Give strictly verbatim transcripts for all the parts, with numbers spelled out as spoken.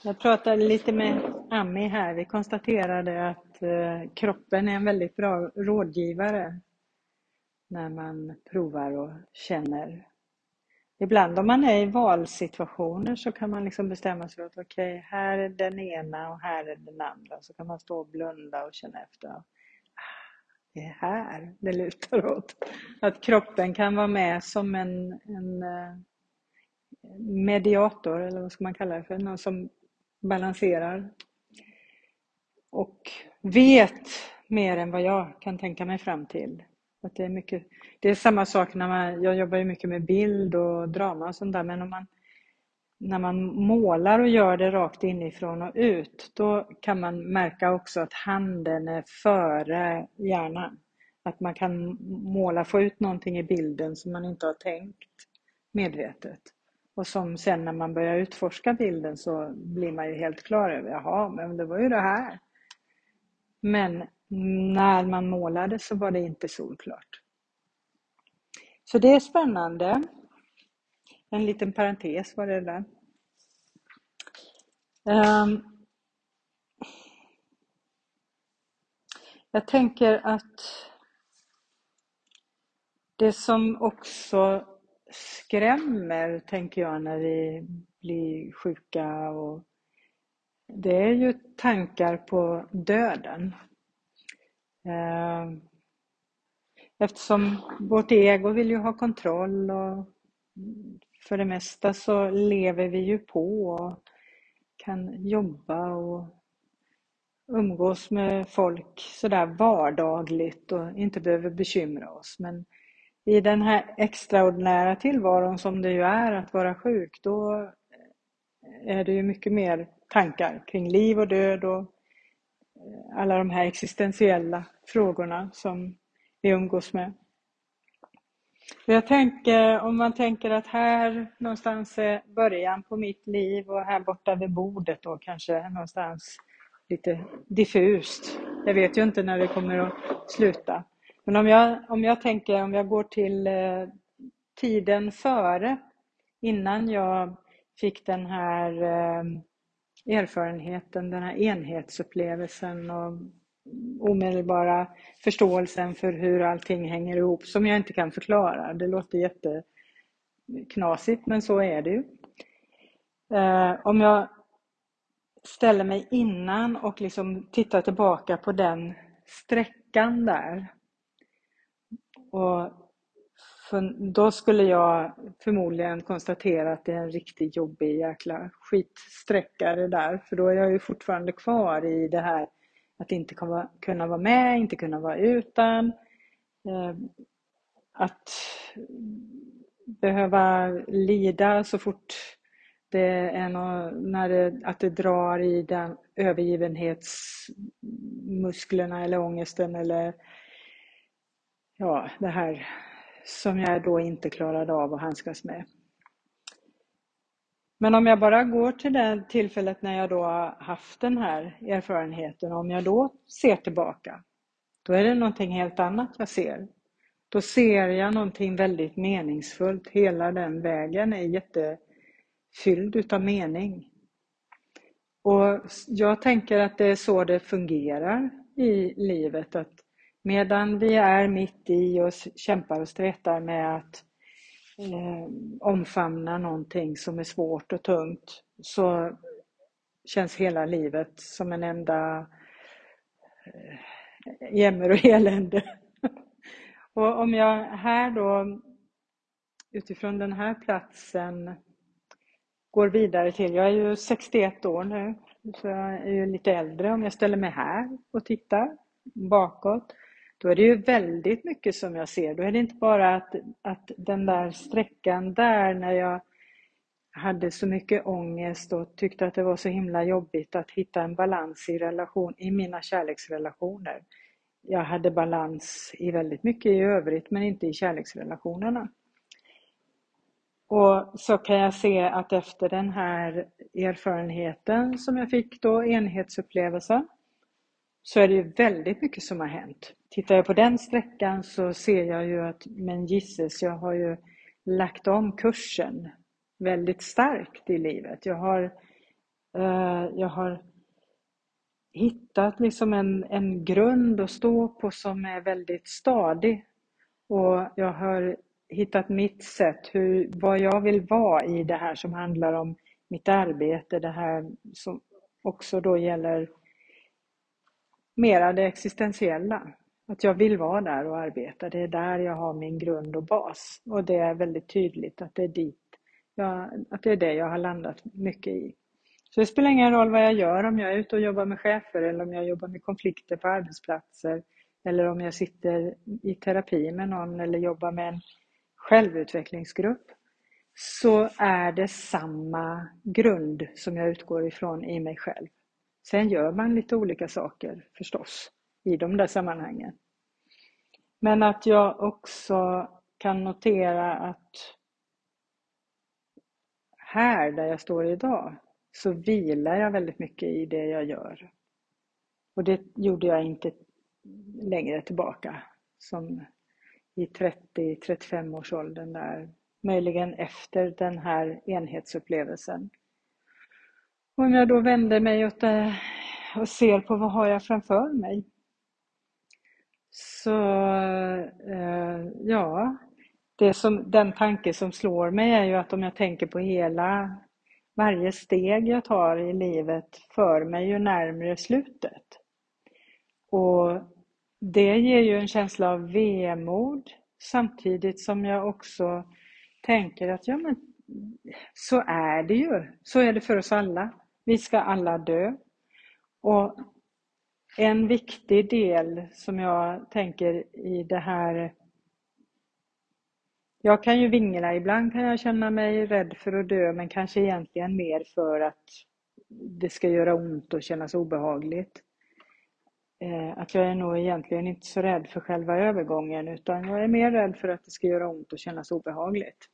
Jag pratade lite med Ami här. Vi konstaterade att eh, kroppen är en väldigt bra rådgivare när man provar och känner. Ibland om man är i valsituationer så kan man liksom bestämma sig för att okej, okay, här är den ena och här är den andra. Så kan man stå och blunda och känna efter. Ah, det är här det lutar åt. Att kroppen kan vara med som en, en eh, mediator, eller vad ska man kalla det för, någon som balanserar och vet mer än vad jag kan tänka mig fram till. Att det är mycket, det är samma sak när man, jag jobbar ju mycket med bild och drama och sånt där, men om man, när man målar och gör det rakt inifrån och ut, då kan man märka också att handen är före hjärnan. Att man kan måla, få ut någonting i bilden som man inte har tänkt medvetet. Och som sen när man börjar utforska bilden så blir man ju helt klar över, jaha, men det var ju det här. Men när man målade så var det inte solklart. Så det är spännande. En liten parentes var det där. Um, jag tänker att det som också skrämmer, tänker jag, när vi blir sjuka, och det är ju tankar på döden. Eftersom vårt ego vill ju ha kontroll, och för det mesta så lever vi ju på och kan jobba och umgås med folk sådär vardagligt och inte behöver bekymra oss. Men i den här extraordinära tillvaron som det ju är att vara sjuk, då är det ju mycket mer tankar kring liv och död och alla de här existentiella frågorna som vi umgås med. Jag tänker, om man tänker att här någonstans är början på mitt liv och här borta vid bordet då kanske någonstans lite diffust. Jag vet ju inte när det kommer att sluta. Men om jag, om jag tänker, om jag går till eh, tiden före, innan jag fick den här eh, erfarenheten, den här enhetsupplevelsen och omedelbara förståelsen för hur allting hänger ihop, som jag inte kan förklara. Det låter jätteknasigt, men så är det ju. Eh, om jag ställer mig innan och liksom tittar tillbaka på den sträckan där, och för, då skulle jag förmodligen konstatera att det är en riktigt jobbig jäkla skitsträcka det där. För då är jag ju fortfarande kvar i det här att inte kunna vara med, inte kunna vara utan. Eh, att behöva lida så fort det är något, när det, att det drar i den övergivenhetsmusklerna eller ångesten eller ja, det här som jag då inte klarade av att handskas med. Men om jag bara går till det tillfället när jag då har haft den här erfarenheten, om jag då ser tillbaka, då är det någonting helt annat jag ser. Då ser jag någonting väldigt meningsfullt. Hela den vägen är jättefylld utav mening. Och jag tänker att det är så det fungerar i livet, att medan vi är mitt i och kämpar och stretar med att eh, omfamna någonting som är svårt och tungt, så känns hela livet som en enda eh, jämmer och elände. Och om jag här då utifrån den här platsen går vidare till, jag är ju sextioett år nu, så jag är ju lite äldre, om jag ställer mig här och tittar bakåt, då är det ju väldigt mycket som jag ser. Då är det inte bara att, att den där sträckan där när jag hade så mycket ångest och tyckte att det var så himla jobbigt att hitta en balans i relation, i mina kärleksrelationer. Jag hade balans i väldigt mycket i övrigt, men inte i kärleksrelationerna. Och så kan jag se att efter den här erfarenheten som jag fick då, enhetsupplevelsen, så är det ju väldigt mycket som har hänt. Tittar jag på den sträckan så ser jag ju att, men gisses, jag har ju lagt om kursen väldigt starkt i livet. Jag har Eh, jag har hittat liksom en, en grund att stå på som är väldigt stadig. Och jag har hittat mitt sätt, hur, vad jag vill vara i det här som handlar om mitt arbete. Det här som också då gäller mera det existentiella. Att jag vill vara där och arbeta. Det är där jag har min grund och bas. Och det är väldigt tydligt att det är dit jag, att det är det jag har landat mycket i. Så det spelar ingen roll vad jag gör, om jag är ute och jobbar med chefer eller om jag jobbar med konflikter på arbetsplatser eller om jag sitter i terapi med någon eller jobbar med en självutvecklingsgrupp, så är det samma grund som jag utgår ifrån i mig själv. Sen gör man lite olika saker förstås i de där sammanhangen. Men att jag också kan notera att här där jag står idag så vilar jag väldigt mycket i det jag gör. Och det gjorde jag inte längre tillbaka, som i trettio till trettiofem års åldern där. Möjligen efter den här enhetsupplevelsen. Och om jag då vänder mig åt det och ser på vad har jag framför mig. Så eh, ja, det som, den tanke som slår mig är ju att om jag tänker på hela, varje steg jag tar i livet för mig ju närmare slutet. Och det ger ju en känsla av vemod samtidigt som jag också tänker att ja men så är det ju. Så är det för oss alla. Vi ska alla dö. Och en viktig del som jag tänker i det här, jag kan ju vingla, ibland kan jag känna mig rädd för att dö, men kanske egentligen mer för att det ska göra ont och kännas obehagligt. Att jag är nog egentligen inte så rädd för själva övergången, utan jag är mer rädd för att det ska göra ont och kännas obehagligt.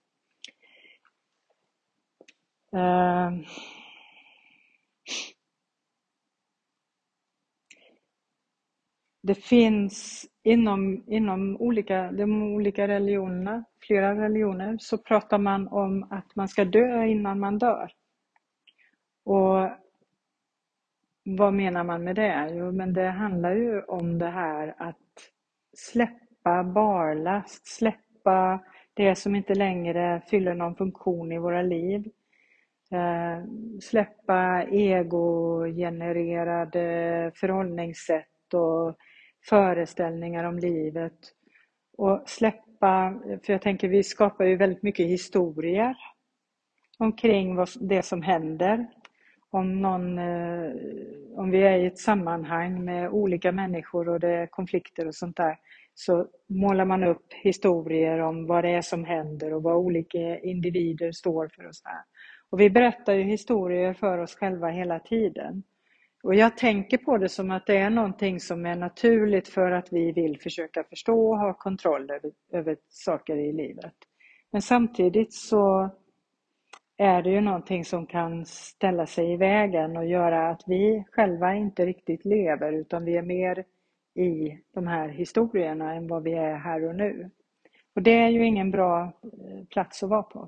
Det finns inom, inom olika, de olika religionerna, flera religioner, så pratar man om att man ska dö innan man dör. Och vad menar man med det? Jo, men det handlar ju om det här att släppa barlast, släppa det som inte längre fyller någon funktion i våra liv. Eh, släppa egogenererade förhållningssätt och föreställningar om livet. Och släppa, för jag tänker vi skapar ju väldigt mycket historier omkring vad, det som händer. Om, någon, eh, om vi är i ett sammanhang med olika människor och det är konflikter och sånt där, så målar man upp historier om vad det är som händer och vad olika individer står för och så här. Och vi berättar ju historier för oss själva hela tiden. Och jag tänker på det som att det är någonting som är naturligt för att vi vill försöka förstå och ha kontroll över, över saker i livet. Men samtidigt så är det ju någonting som kan ställa sig i vägen och göra att vi själva inte riktigt lever, utan vi är mer i de här historierna än vad vi är här och nu. Och det är ju ingen bra plats att vara på.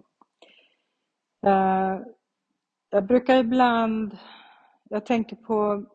Jag brukar ibland, jag tänker på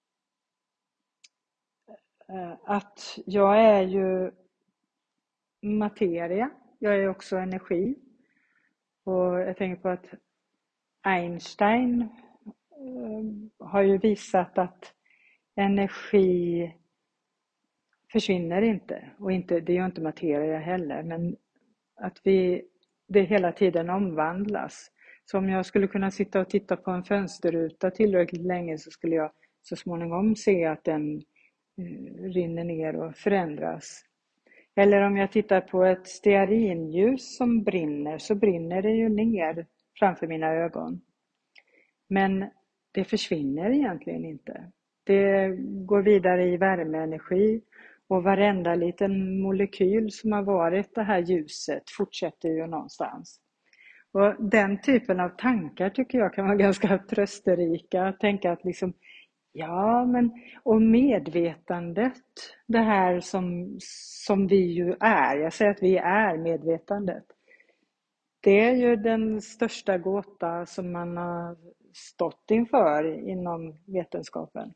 att jag är ju materia, jag är också energi. Och jag tänker på att Einstein har ju visat att energi försvinner inte. Och inte, det är ju inte materia heller, men att vi, det hela tiden omvandlas. Så om jag skulle kunna sitta och titta på en fönsterruta tillräckligt länge så skulle jag så småningom se att den rinner ner och förändras. Eller om jag tittar på ett stearinljus som brinner, så brinner det ju ner framför mina ögon. Men det försvinner egentligen inte. Det går vidare i värmeenergi och varenda liten molekyl som har varit det här ljuset fortsätter ju någonstans. Och den typen av tankar tycker jag kan vara ganska trösterika. Att tänka att liksom, ja men, och medvetandet, det här som, som vi ju är, jag säger att vi är medvetandet. Det är ju den största gåta som man har stått inför inom vetenskapen.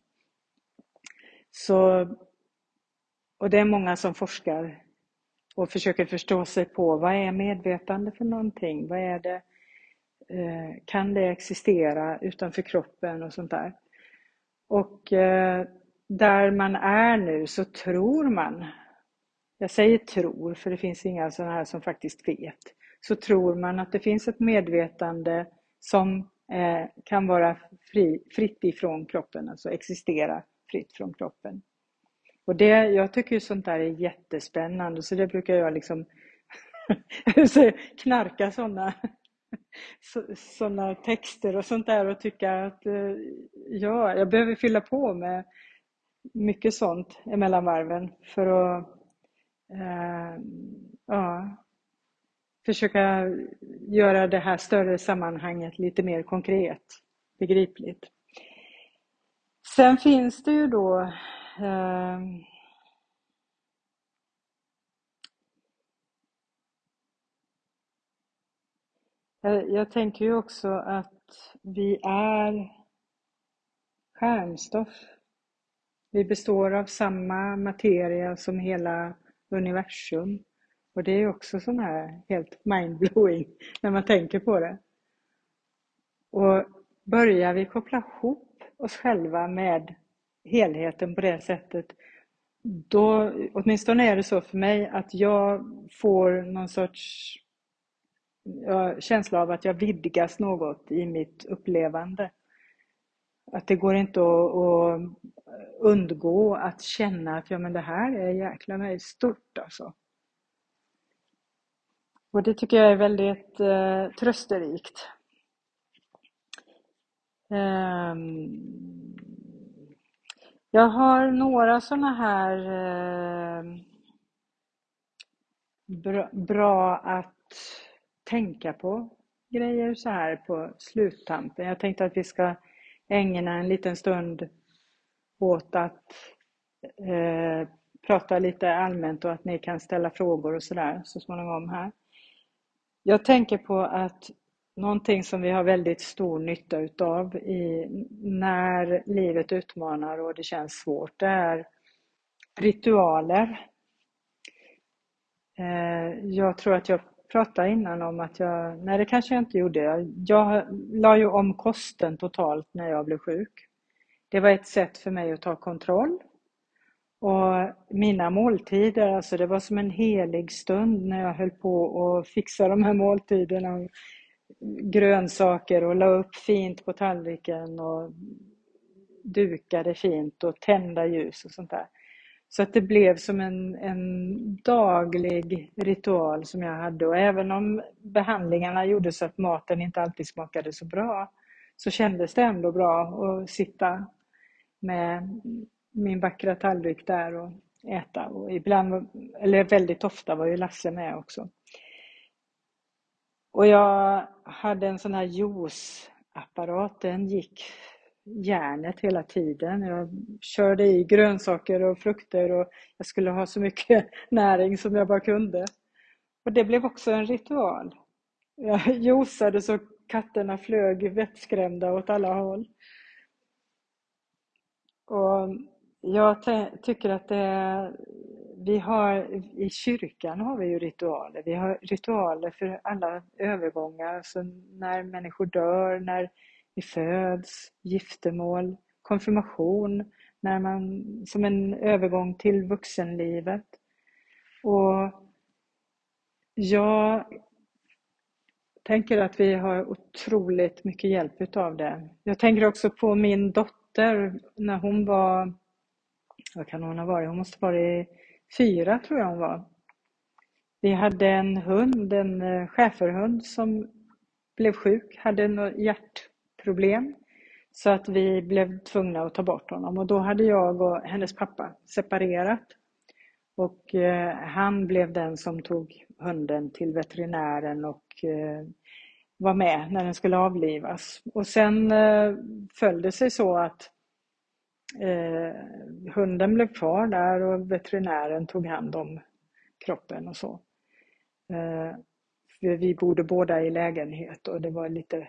Så, och det är många som forskar och försöker förstå sig på vad är medvetande för någonting? Vad är det? Eh, kan det existera utanför kroppen och sånt där? Och eh, där man är nu så tror man, jag säger tror för det finns inga sådana här som faktiskt vet, så tror man att det finns ett medvetande som eh, kan vara fri, fritt ifrån kroppen, alltså existera fritt från kroppen. Och det, jag tycker ju sånt där är jättespännande, så det brukar jag liksom knarka sådana såna texter och sånt där och tycka att eh, ja, jag behöver fylla på med mycket sånt emellan varven för att eh, ja, försöka göra det här större sammanhanget lite mer konkret, begripligt. Sen finns det ju då eh, jag, jag tänker ju också att vi är skärmstoff. Vi består av samma materia som hela universum. Och det är också sån här helt mindblowing när man tänker på det. Och börjar vi koppla ihop oss själva med helheten på det sättet, då, åtminstone är det så för mig, att jag får någon sorts ja, känsla av att jag vidgas något i mitt upplevande. Att det går inte att, att undgå att känna att ja, men det här är jäkla mig stort alltså. Och det tycker jag är väldigt eh, trösterikt. Um, jag har några såna här eh, bra, bra att tänka på grejer så här på sluttampen. Jag tänkte att vi ska ägna en liten stund åt att eh, prata lite allmänt och att ni kan ställa frågor och sådär så småningom här. Jag tänker på att någonting som vi har väldigt stor nytta utav i, när livet utmanar och det känns svårt, det är ritualer. Eh, jag tror att jag pratade innan om att jag, nej det kanske jag inte gjorde, jag, jag la ju om kosten totalt när jag blev sjuk. Det var ett sätt för mig att ta kontroll. Och mina måltider, alltså det var som en helig stund när jag höll på att fixa de här måltiderna. Grönsaker och la upp fint på tallriken och dukade fint och tända ljus och sånt där. Så att det blev som en, en daglig ritual som jag hade. Och även om behandlingarna gjorde så att maten inte alltid smakade så bra, så kändes det ändå bra att sitta med min vackra tallrik där och äta. Och ibland, eller väldigt ofta var ju Lasse med också. Och jag hade en sån här juiceapparat, den gick järnet hela tiden. Jag körde i grönsaker och frukter och jag skulle ha så mycket näring som jag bara kunde. Och det blev också en ritual. Jag juicade så katterna flög vettskrämda åt alla håll. Och jag tycker att det, vi har, i kyrkan har vi ju ritualer. Vi har ritualer för alla övergångar. Så när människor dör, när vi föds, giftermål, konfirmation, när man, som en övergång till vuxenlivet. Och jag tänker att vi har otroligt mycket hjälp av det. Jag tänker också på min dotter när hon var, vad kan hon ha varit? Hon måste vara i fyra tror jag hon var. Vi hade en hund, en schäferhund som blev sjuk, hade något hjärtproblem. Så att vi blev tvungna att ta bort honom. Och då hade jag och hennes pappa separerat. Och eh, han blev den som tog hunden till veterinären och eh, var med när den skulle avlivas. Och sen eh, följde det sig så att eh, hunden blev kvar där och veterinären tog hand om kroppen och så. Eh, vi bodde båda i lägenhet och det var lite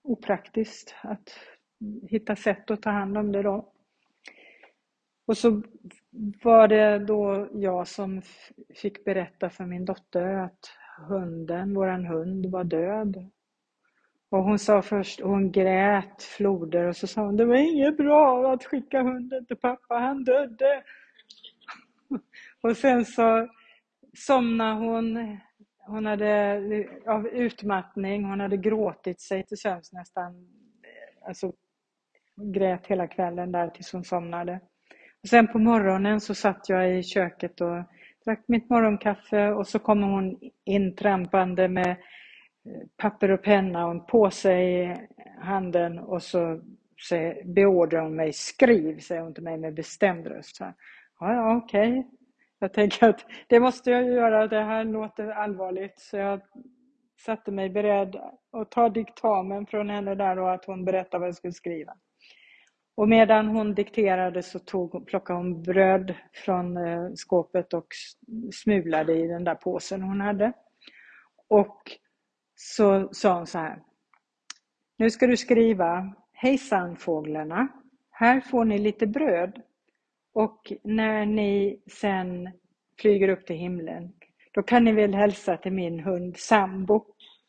opraktiskt att hitta sätt att ta hand om det då. Och så var det då jag som fick berätta för min dotter att hunden, våran hund, var död. Och hon sa först, hon grät floder och så sa hon, det var inget bra att skicka hunden till pappa, han dödde. Och sen så somnade hon, hon hade av utmattning, hon hade gråtit sig till sömns nästan, alltså grät hela kvällen där tills hon somnade. Och sen på morgonen så satt jag i köket och drack mitt morgonkaffe och så kommer hon intrampande med papper och penna och en påse i handen och så beordrar hon mig, skriv, säger hon till mig med bestämd röst. Så, ja, ja, okej. Jag tänker att det måste jag göra, det här låter allvarligt. Så jag satte mig beredd att ta diktamen från henne där och att hon berättade vad jag skulle skriva. Och medan hon dikterade så tog, plockade hon bröd från eh, skåpet och smulade i den där påsen hon hade. Och så sa hon så här, nu ska du skriva, hejsan fåglarna, här får ni lite bröd. Och när ni sen flyger upp till himlen, då kan ni väl hälsa till min hund Sambo.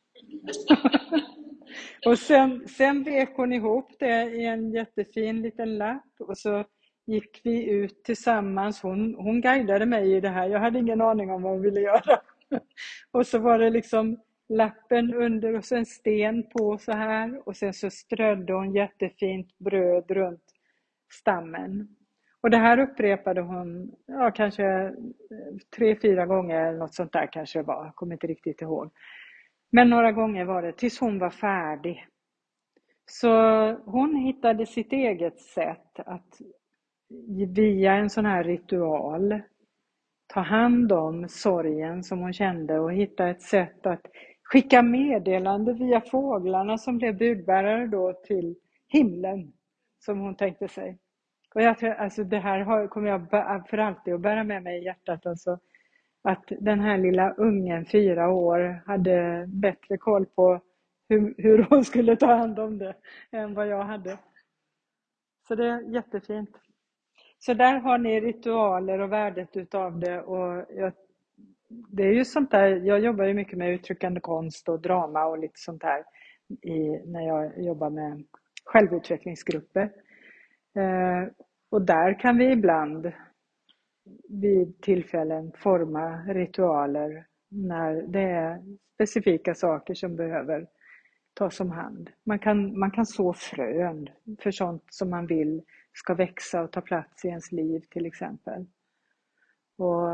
Och sen, sen vek hon ihop det i en jättefin liten lapp och så gick vi ut tillsammans. Hon, hon guidade mig i det här. Jag hade ingen aning om vad hon ville göra. Och så var det liksom lappen under och så en sten på så här. Och sen så strödde hon jättefint bröd runt stammen. Och det här upprepade hon ja, kanske tre, fyra gånger eller något sånt där kanske det var. Jag kommer inte riktigt ihåg. Men några gånger var det tills hon var färdig. Så hon hittade sitt eget sätt att via en sån här ritual ta hand om sorgen som hon kände och hitta ett sätt att skicka meddelande via fåglarna som blev budbärare då till himlen som hon tänkte sig. Och jag tror, alltså det här har, kommer jag för alltid att bära med mig i hjärtat. Alltså, att den här lilla ungen, fyra år, hade bättre koll på hur, hur hon skulle ta hand om det än vad jag hade. Så det är jättefint. Så där har ni ritualer och värdet utav det. Och jag, det är ju sånt där, jag jobbar ju mycket med uttryckande konst och drama och lite sånt här i, när jag jobbar med självutvecklingsgrupper. Eh, och där kan vi ibland vid tillfällen forma ritualer när det är specifika saker som behöver tas om hand. Man kan, man kan så frön för sånt som man vill ska växa och ta plats i ens liv till exempel. Och,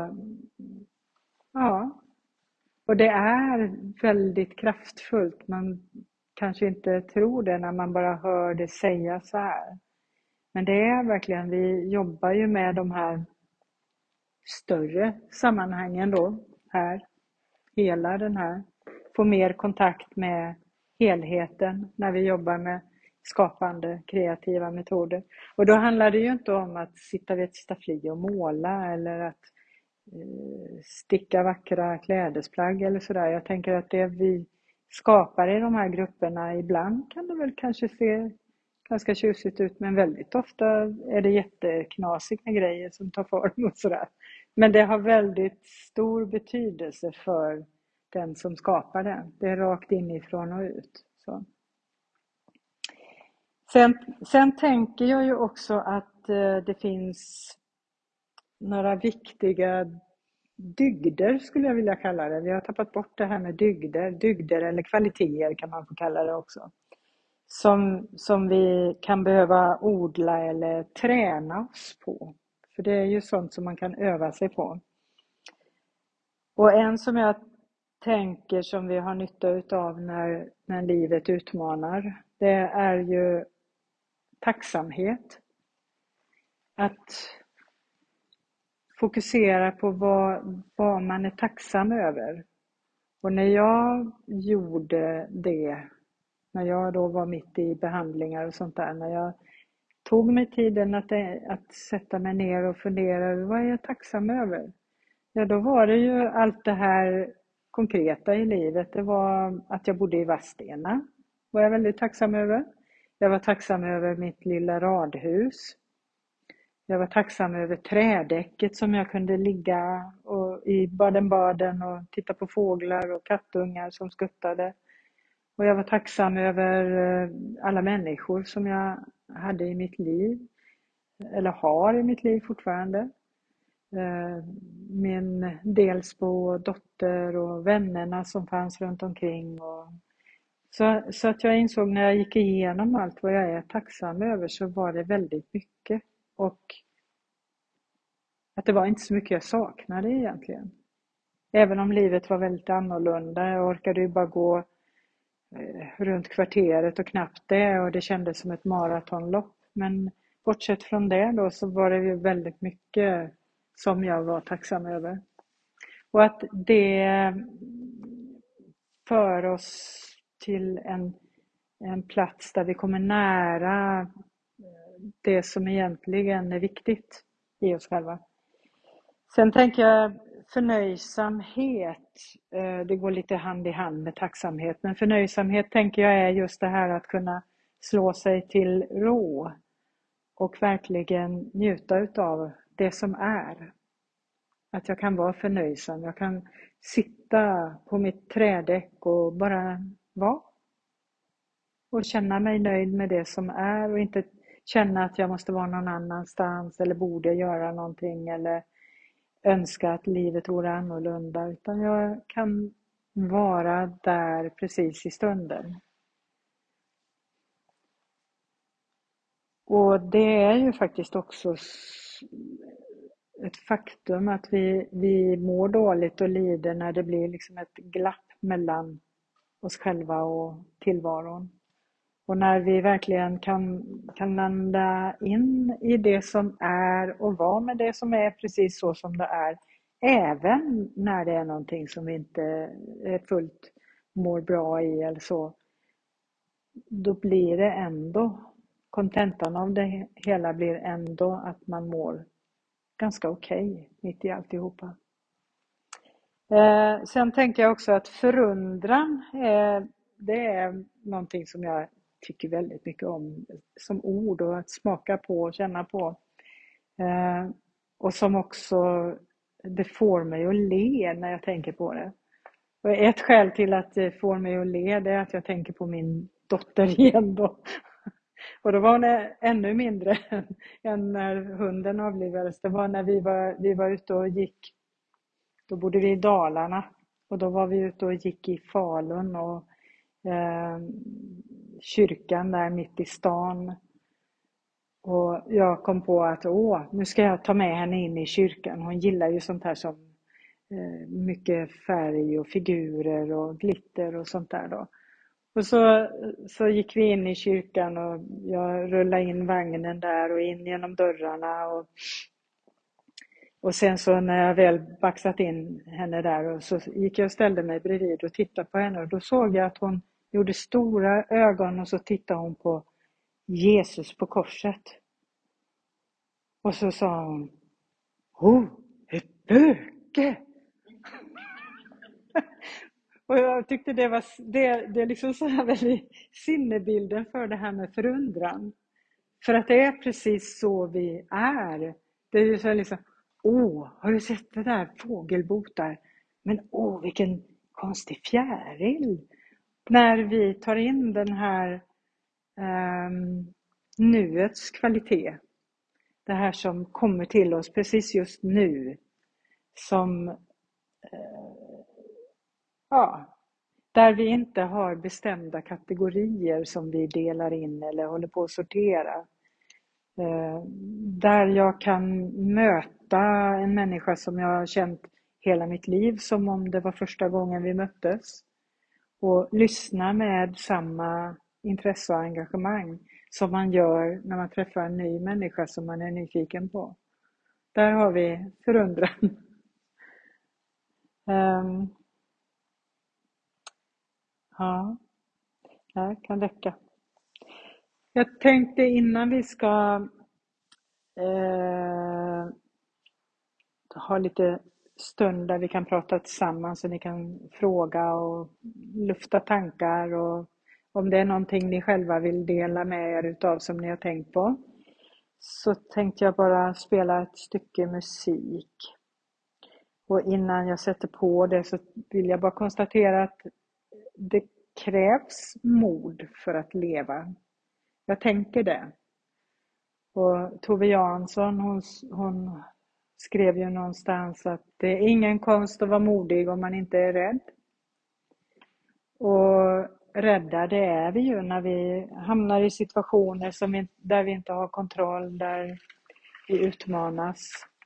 ja. och det är väldigt kraftfullt. Man kanske inte tror det när man bara hör det säga så här. Men det är verkligen, vi jobbar ju med de här större sammanhangen då, här, hela den här, få mer kontakt med helheten när vi jobbar med skapande, kreativa metoder. Och då handlar det ju inte om att sitta vid ett staffli och måla eller att eh, sticka vackra klädesplagg eller sådär. Jag tänker att det vi skapar i de här grupperna, ibland kan det väl kanske se ganska tjusigt ut, men väldigt ofta är det jätteknasigt med grejer som tar form och sådär. Men det har väldigt stor betydelse för den som skapar den. Det är rakt inifrån och ut. Så. Sen, sen tänker jag ju också att eh, det finns några viktiga dygder skulle jag vilja kalla det. Vi har tappat bort det här med dygder. Dygder eller kvaliteter kan man få kalla det också. Som, som vi kan behöva odla eller träna oss på. För det är ju sånt som man kan öva sig på. Och en som jag tänker som vi har nytta utav när, när livet utmanar, det är ju tacksamhet. Att fokusera på vad, vad man är tacksam över. Och när jag gjorde det, när jag då var mitt i behandlingar och sånt där, när jag tog mig tiden att, att sätta mig ner och fundera över vad är jag tacksam över? Ja, då var det ju allt det här konkreta i livet. Det var att jag bodde i Vadstena. var jag väldigt tacksam över. Jag var tacksam över mitt lilla radhus. Jag var tacksam över trädäcket som jag kunde ligga och, i Baden-Baden och titta på fåglar och kattungar som skuttade. Och jag var tacksam över eh, alla människor som jag hade i mitt liv, eller har i mitt liv fortfarande. Eh, Min Delsbo, dotter och vännerna som fanns runt omkring. Och så, så att jag insåg när jag gick igenom allt vad jag är tacksam över, så var det väldigt mycket. Och att det var inte så mycket jag saknade egentligen. Även om livet var väldigt annorlunda. Jag orkade ju bara gå eh, runt kvarteret och knappt det, och det kändes som ett maratonlopp. Men bortsett från det då, så var det ju väldigt mycket som jag var tacksam över. Och att det för oss till en, en plats där vi kommer nära det som egentligen är viktigt i oss själva. Sen tänker jag förnöjsamhet, det går lite hand i hand med tacksamhet, men förnöjsamhet tänker jag är just det här att kunna slå sig till ro och verkligen njuta utav det som är. Att jag kan vara förnöjsam, jag kan sitta på mitt trädäck och bara vara. Och känna mig nöjd med det som är och inte känna att jag måste vara någon annanstans eller borde göra någonting eller önska att livet vore annorlunda, utan jag kan vara där precis i stunden. Och det är ju faktiskt också ett faktum att vi, vi mår dåligt och lider när det blir liksom ett glapp mellan oss själva och tillvaron. Och när vi verkligen kan, kan landa in i det som är och vara med det som är precis så som det är. Även när det är någonting som vi inte är fullt mår bra i eller så. Då blir det ändå, kontentan av det hela blir ändå att man mår ganska okej okay, mitt i alltihopa. Eh, sen tänker jag också att förundran är, det är någonting som jag tycker väldigt mycket om som ord och att smaka på och känna på. Eh, och som också, det får mig att le när jag tänker på det. Och ett skäl till att det får mig att le, det är att jag tänker på min dotter igen då. Och då var hon ännu mindre än när hunden avlivades. Det var när vi var, vi var ute och gick. Då bodde vi i Dalarna. Och då var vi ute och gick i Falun och eh, kyrkan där mitt i stan. Och jag kom på att åh, nu ska jag ta med henne in i kyrkan. Hon gillar ju sånt här som eh, mycket färg och figurer och glitter och sånt där då. Och så, så gick vi in i kyrkan och jag rullade in vagnen där och in genom dörrarna. Och, och sen så när jag väl baxat in henne där och så gick jag och ställde mig bredvid och tittade på henne. Och då såg jag att hon gjorde stora ögon och så tittade hon på Jesus på korset. Och så sa hon, oh, ett böke! Och jag tyckte det var det, det är liksom så här väldigt sinnebilden för det här med förundran. För att det är precis så vi är. Det är ju så här liksom, åh, har du sett det där fågelbot där? Men åh, vilken konstig fjäril. När vi tar in den här um, nuets kvalitet. Det här som kommer till oss precis just nu. Som uh, ja, där vi inte har bestämda kategorier som vi delar in eller håller på att sortera. Där jag kan möta en människa som jag har känt hela mitt liv som om det var första gången vi möttes. Och lyssna med samma intresse och engagemang som man gör när man träffar en ny människa som man är nyfiken på. Där har vi förundran. um, ja, det kan räcka. Jag tänkte innan vi ska eh, ha lite stund där vi kan prata tillsammans så ni kan fråga och lufta tankar och Om det är någonting ni själva vill dela med er utav som ni har tänkt på. Så tänkte jag bara spela ett stycke musik. Och innan jag sätter på det så vill jag bara konstatera att det krävs mod för att leva. Jag tänker det. Och Tove Jansson, hon, hon skrev ju någonstans att det är ingen konst att vara modig om man inte är rädd. Och rädda, det är vi ju när vi hamnar i situationer som vi, där vi inte har kontroll, där vi utmanas.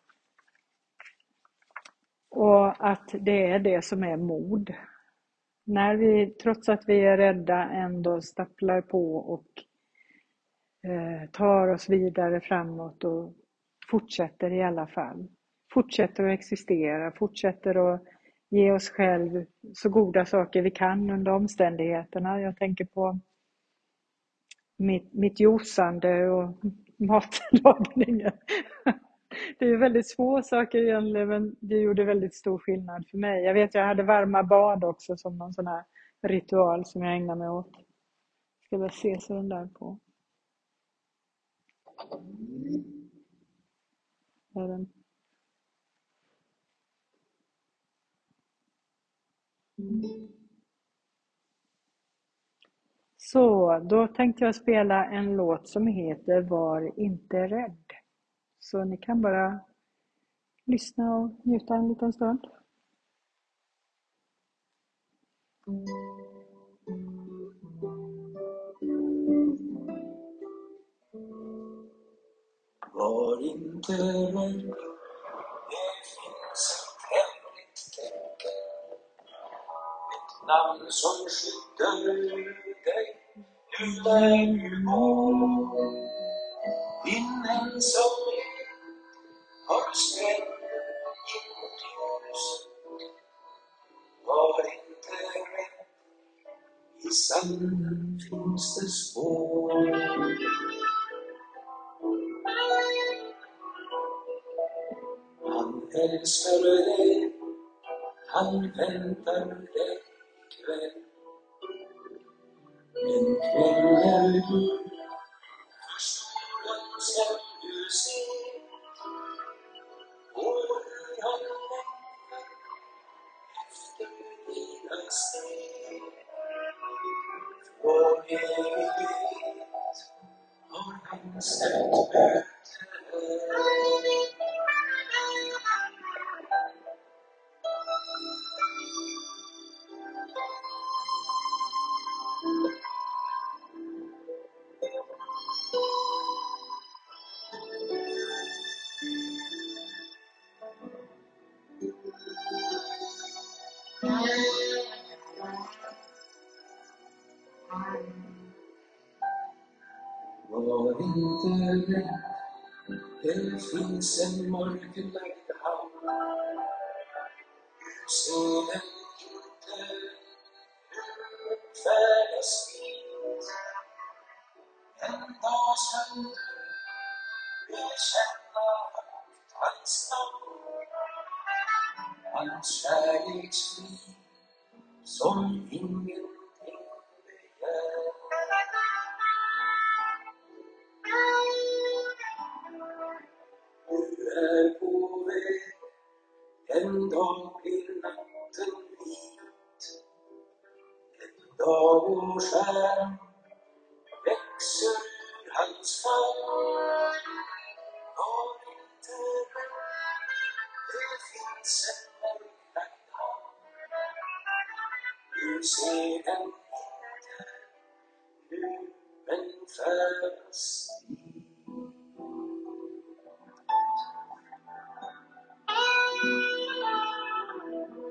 Och att det är det som är mod. När vi, trots att vi är rädda, ändå stapplar på och eh, tar oss vidare framåt och fortsätter i alla fall. Fortsätter att existera, fortsätter att ge oss själv så goda saker vi kan under omständigheterna. Jag tänker på mitt, mitt josande och matlagningen. Det är ju väldigt små saker egentligen, men det gjorde väldigt stor skillnad för mig. Jag vet, jag hade varma bad också som någon sån här ritual som jag ägnar mig åt. Ska vi se så den där på. Är den... Så, då tänkte jag spela en låt som heter Var inte rädd. Så ni kan bara lyssna och njuta en liten stund. Var inte rädd, det finns ett hemligt tecken. Ett namn som skyddar dig nu när du går. Vinden som har skrämt inåt ljus. Var inte rädd, i sanden finns det spår. Han älskar dig, han väntar dig ikväll. Men kvällen du förstår han som du ser. Och hur han längtar efter dina steg. Från evighet har han ställt möte. Var inte rädd, det finns en mörklagd hamn. Se den inte, hur färdas dit. En dag ska du erkänna hans namn. Hans kärleksliv som ingenting begär. Du är på väg, en dag blir natten vit. En dag och stjärn växer ur hans famn. Var inte rädd, det finns en mörklagd hamn. Du ser den inte nu, men färdas dit.